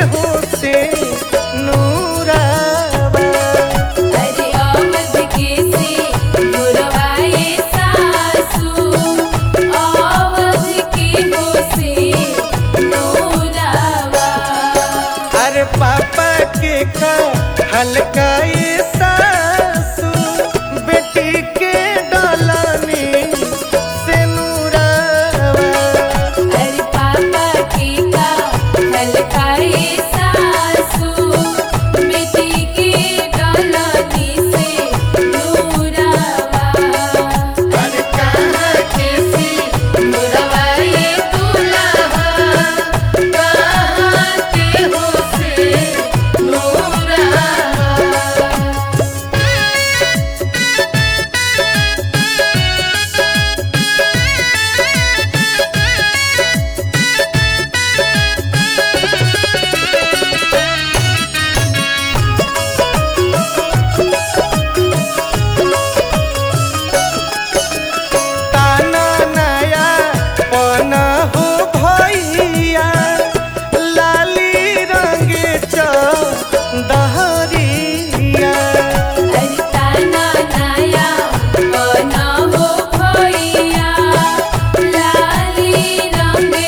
हो से नूरावा। अरे अवध के से नूरवाए सासू, अवध के हो से नूरावा। अरे पापा के का हल्का ये सासू बेटी के डालानी से नूरावा। अरे पापा की का हलकाए सासू, बेटी के डलनी से नूरावा। अरे कहाँ के सी नूरवाए दुल्हा, कहाँ के हो से नूरावा। ताना नया पना हो भैया लाली रंगे चंदहरिया। अरे ताना नया बना हो भैया, लाली रंगे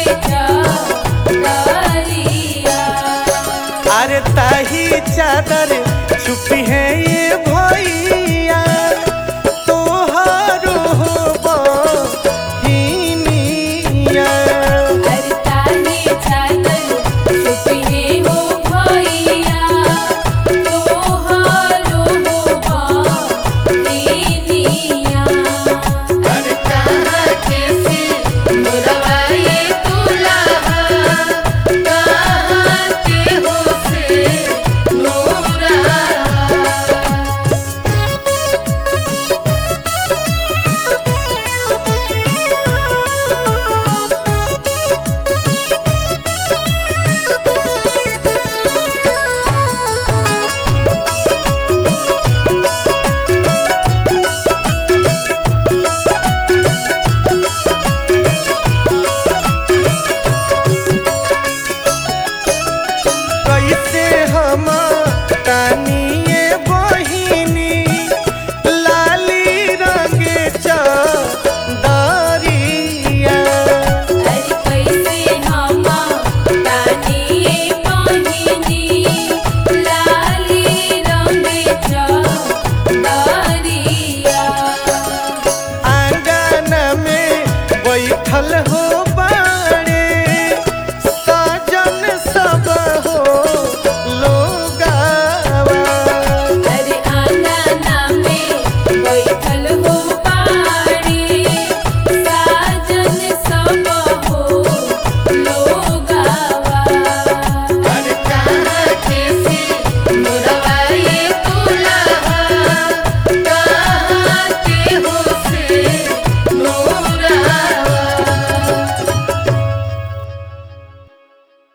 चदरिया। अरे ताही चादर छुपी है ये भैया तोहारो हो बहिनिया। अरे ताही चादर छुपी है हो भैया, तोहारो हो बहिनिया। अरे कहाँ के सी नूरवाए दुल्हा, कहाँ के हो से नूरावा। कैसे हम तानिए बहिनी लाली रंगे चंदरिया। अरे कैसे हम तानिए बहिनी लाली रंगे चदरिया। आंगन में बैठल हो बा